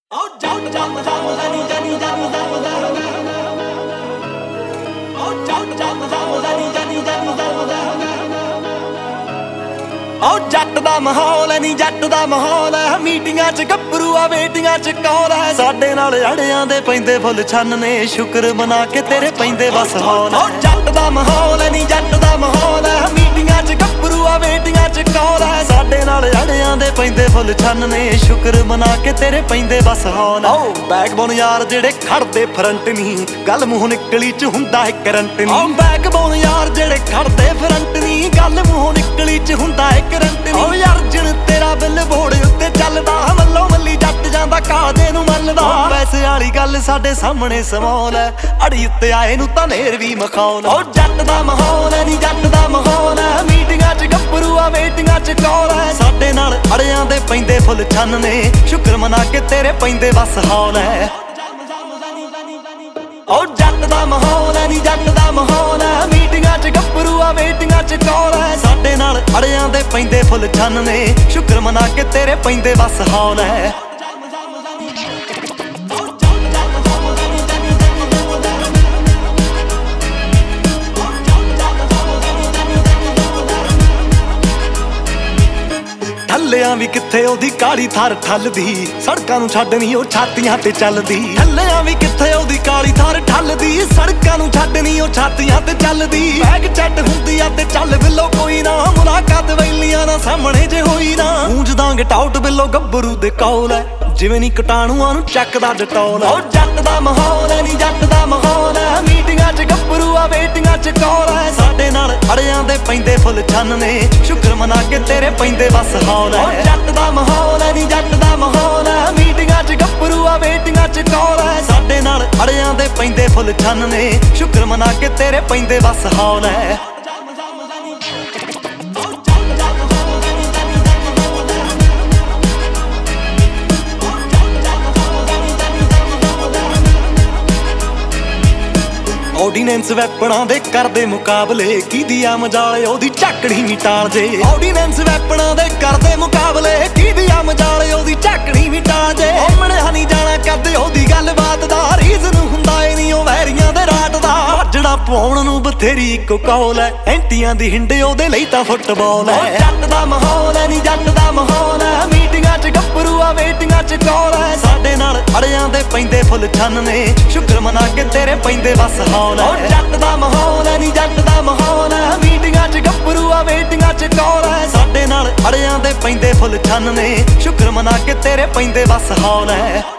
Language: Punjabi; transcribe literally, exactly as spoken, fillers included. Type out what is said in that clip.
Oh, jump, jump, jump, Danny, Danny, jump, jump, jump. Oh, jump, jump, jump, Danny, Danny, jump, jump, jump. Oh, ਜੱਟ ਦਾ ਮਾਹੌਲ ਐ ਨੀ ਜੱਟ ਦਾ ਮਾਹੌਲ ਐ ਮੀਟਿੰਗਾਂ ਚ ਗੱਭਰੂ ਆ ਵੇਟਿੰਗਾਂ ਚ ਕੌਲ ਐ ਸਾਡੇ ਨਾਲ ਅੜਿਆਂ ਦੇ ਪੈਂਦੇ ਫੁੱਲ ਛੰਨ ਨੇ ਸ਼ੁਕਰ ਮਨਾ ਕੇ ਤੇਰੇ ਪੈਂਦੇ ਬਸ ਹੌਲ ਐ ਜੱਟ ਦਾ ਮਾਹੌਲ ਐ ਨੀ ਜੱਟ ਦਾ ਮਾਹੌਲ ਐ ਮੀਟਿੰਗਾਂ ਚ ਗੱਭਰੂ ਆ ਵੇਟਿੰਗਾਂ ਚ ਕੌਲ ਐ ਸਾਡੇ ਨਾਲ ਅੜਿਆਂ ਦੇ ਪੈਂਦੇ ਫੁੱਲ ਛੰਨ ਨੇ ਸ਼ੁਕਰ ਮਨਾ ਕੇ ਤੇਰੇ ਪੈਂਦੇ ਬਸ ਹੌਲ ਐ ਓ ਬੈਕਬੋਨ ਯਾਰ ਜਿਹੜੇ ਖੜਦੇ ਫਰੰਟ ਨਹੀਂ ਗੱਲ ਮੂੰਹ ਨਿਕਲੀ ਚ ਹੁੰਦਾ ਹੈ ਕਰੰਟ ਨਹੀਂ ਓ ਬੈਕਬੋਨ ਯਾਰ ਜਿਹੜੇ ਖੜਦੇ ਫਰੰਟ ਨਹੀਂ ਗੱਲ ਮੂੰਹ ਨਿਕਲੀ ਚ ਹੁੰਦਾ ਹੈ ਕਰੰਟ ਨੀ ਓ ਅਰਜਨ ਤੇਰਾ ਬਿੱਲ ਬੋੜ ਉੱਤੇ ਚੱਲਦਾ ਮੱਲੋ ਮੱਲੀ ਜੱਟ ਜਾਂਦਾ ਕਾਦੇ ਨੂੰ ਮੱਲਦਾ ਪੈਸੇ ਵਾਲੀ ਗੱਲ ਸਾਡੇ ਸਾਹਮਣੇ ਸਮੌਲ ਐ ਅੜੀ ਉੱਤੇ ਆਏ ਨੂੰ ਤਾਂ ਨੇਰ ਵੀ ਮਖੌਲ ਓ ਜੱਟ ਦਾ ਮਾਹੌਲ ਐ ਨੀ ਜੱਟ ਦਾ ਮਾਹੌਲ ਐ ਮੀਟਿੰਗਾਂ ਚ ਗੱਭਰੂ ਆ ਵੇਟਿੰਗਾਂ ਚ ਕੌਲ ਐ ਸਾਡੇ ਨਾਲ ਅੜਿਆਂ ਦੇ ਪੈਂਦੇ ਫੁੱਲ ਛੰਨ ਨੇ ਸ਼ੁਕਰ ਮਨਾ ਕੇ ਤੇਰੇ ਪੈਂਦੇ ਬਸ ਹੌਲ ਐ ਓ ਜੱਟ ਦਾ ਮਾਹੌਲ ਐ ਨੀ ਜੱਟ ਦਾ ਮਾਹੌਲ ਐ ਮੀਟਿੰਗਾਂ ਚ ਗੱਭਰੂ ਆ ਵੇਟਿੰਗਾਂ ਚ ਕੌਲ ਐ ਸਾਡੇ ਨਾਲ ਅੜਿਆਂ ਦੇ ਪੈਂਦੇ ਫੁੱਲ ਛੰਨ ਨੇ ਸ਼ੁਕਰ ਮਨਾ ਕੇ ਤੇਰੇ ਪੈਂਦੇ ਬਸ ਹੌਲ ਐ ਠੱਲਿਆਂ ਵੀ ਕਿੱਥੇ ਉਹਦੀ ਕਾਲੀ ਥਾਰ ਠੱਲਦੀ ਸੜਕਾਂ ਨੂੰ ਛੱਡ ਨੀ ਉਹ ਛਾਤੀਆਂ ਤੇ ਚੱਲਦੀ ਠੱਲਿਆਂ ਵੀ ਕਿੱਥੇ ਉਹਦੀ ਕਾਲੀ ਥਾਰ ਠੱਲਦੀ ਸੜਕਾਂ ਨੂੰ ਛੱਡ ਨੀ ਉਹ ਛਾਤੀਆਂ ਤੇ ਚੱਲਦੀ ਬੈਗ ਚੱਟ ਹੁੰਦੀ ਆ ਤੇ ਚੱਲ ਬਿੱਲੋ ਕੋਈ ਨਾ ਮੁਲਾਕਾਤ ਵੈਲੀਆਂ ਨਾ ਸਾਹਮਣੇ ਜੇ ਹੋਈ ਨਾ ਗੂੰਜ ਦਾਂਗੇ ਟਾਊਟ ਬਿੱਲੋ ਗੱਭਰੂ ਦੇ ਕੌਲ ਐ ਜਿਵੇਂ ਨੀ ਕਟਾਣੂਆਂ ਨੂੰ ਚੱਕਦਾ ਡਟੌਲ ਓ ਜੱਟ ਦਾ ਮਾਹੌਲ ਐ ਨੀ ਜੱਟ ਦਾ ਮਾਹੌਲ ਐ ਮੀਟਿੰਗਾਂ ਚ ਗੱਭਰੂ ਆ ਵੇਟਿੰਗਾਂ ਚ ਕੌਲ ਐ ਸਾਡੇ ਨਾਲ ਅੜਿਆਂ ਦੇ ਪੈਂਦੇ ਫੁੱਲ ਛੰਨ ਨੇ ਸ਼ੁਕਰ ਮਨਾ ਕੇ ਤੇਰੇ ਪੈਂਦੇ ਬਸ ਹੌਲ ਐ ਓ ਜੱਟ ਦਾ ਮਾਹੌਲ ਐ ਨੀ ਜੱਟ ਦਾ ਮਾਹੌਲ ਐ ਮੀਟਿੰਗਾਂ ਚ ਗੱਭਰੂ ਆ ਵੇਟਿੰਗਾਂ ਚ ਕੌਲ ਐ ਸਾਡੇ ਨਾਲ ਅੜਿਆਂ ਦੇ ਪੈਂਦੇ ਫੁੱਲ ਛੰਨ ਨੇ ਸ਼ੁਕਰ ਮਨਾ ਕੇ ਤੇਰੇ ਪੈਂਦੇ ਬਸ ਹੌਲ ਐ ਆਰਡੀਨੈਂਸ ਵੈਪਣਾਂ ਦੇ ਕਰਦੇ ਮੁਕਾਬਲੇ ਕੀਦੀ ਆ ਮਜਾਲ ਉਹਦੀ ਝਾਕੜੀ ਵੀ ਟਾਲ ਜੇ ਆਰਡੀਨੈਂਸ ਵੈਪਣਾਂ ਦੇ ਕਰਦੇ ਮੁਕਾਬਲੇ ਕੀਦੀ ਆ ਮਜਾਲ ਉਹਦੀ ਝਾਕੜੀ ਵੀ ਟਾਲ ਜੇ ਮਣਿਆ ਨਹੀਂ ਜਾਣਾ ਕਦੇ ਉਹਦੀ ਗੱਲਬਾਤ ਦਾ ਰੀਜ਼ਨ ਹੁੰਦਾ ਏ ਨਹੀਂ ਉਹ ਵੈਰੀਆਂ ਦੇ ਰਾਟ ਦਾ ਵੱਜਣਾ ਪਾਉਣ ਨੂੰ ਬਥੇਰੀ ਇੱਕੋ ਕੌਲ ਐ ਐਂਟੀਆਂ ਦੀ ਹਿੰਡੇ ਉਹਦੇ ਲਈ ਤਾਂ ਫੁੱਟਬਾਲ ਐ ਜੱਟ ਦਾ ਮਾਹੌਲ ਐ ਨੀ ਜੱਟ ਦਾ ਮਾਹੌਲ ਐ ਮੀਟਿੰਗਾਂ ਚ ਗੱਭਰੂ ਆ ਵੇਟਿੰਗਾਂ ਚ ਕੌਲ ਐ ਸਾਡੇ ਨਾਲ ਅੜਿਆਂ ਦੇ ਪੈਂਦੇ ਫੁੱਲ ਛੰਨ ਨੇ ਸ਼ੁਕਰ ਮਨਾ ਕੇ ਤੇਰੇ ਪੈਂਦੇ ਬਸ ਹੌਲ ਓ ਜੱਟ ਦਾ ਮਾਹੌਲ ਐ ਨੀ ਜੱਟ ਦਾ ਮਾਹੌਲ ਐ ਮੀਟਿੰਗਾਂ ਚ ਗੱਭਰੂ ਆ ਵੇਟਿੰਗਾਂ ਚ ਕੌਲ ਐ ਸਾਡੇ ਨਾਲ ਅੜਿਆਂ ਦੇ ਪੈਂਦੇ ਫੁੱਲ ਛੰਨ ਨੇ ਸ਼ੁਕਰ ਮਨਾ ਕੇ ਤੇਰੇ ਪੈਂਦੇ ਬਸ ਹੌਲ ਐ